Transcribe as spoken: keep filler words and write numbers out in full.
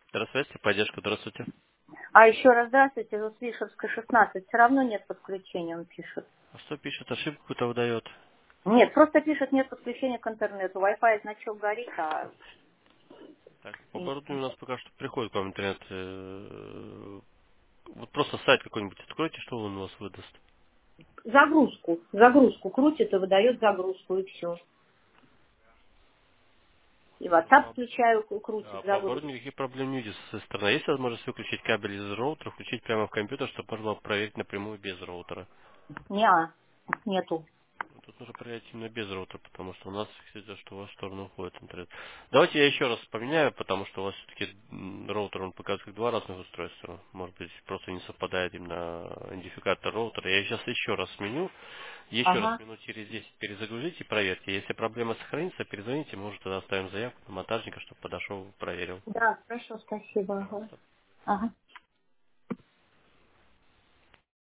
Здравствуйте, поддержка, здравствуйте. А еще раз здравствуйте, вот Вишевская, шестнадцать, все равно нет подключения, он пишет. А что пишет, ошибку какую-то выдает? Нет, просто пишет, нет подключения к интернету. Wi-Fi значок горит, а... Так, по городу у нас пока что приходит к вам интернет. э, Вот просто сайт какой-нибудь откройте, что он у вас выдаст. Загрузку, загрузку крутит и выдает загрузку, и все. И Ну, WhatsApp а, включаю, ку- крутит а по городу загрузку. никаких проблем не видите с этой стороны. Есть возможность выключить кабель из роутера, включить прямо в компьютер, чтобы можно было проверить напрямую без роутера? Не, нету. Тут нужно проверять именно без роутера, потому что у нас фиксируется, что у вас в сторону уходит интернет. Давайте я еще раз поменяю, потому что у вас все-таки роутер, он показывает как два разных устройства. Может быть, просто не совпадает именно идентификатор роутера. Я сейчас еще раз сменю, еще раз Ага. минут через десять перезагрузите и проверьте. Если проблема сохранится, перезвоните, мы уже тогда оставим заявку на монтажника, чтобы подошел, проверил. Да, хорошо, спасибо. Ага. Пожалуйста. Ага.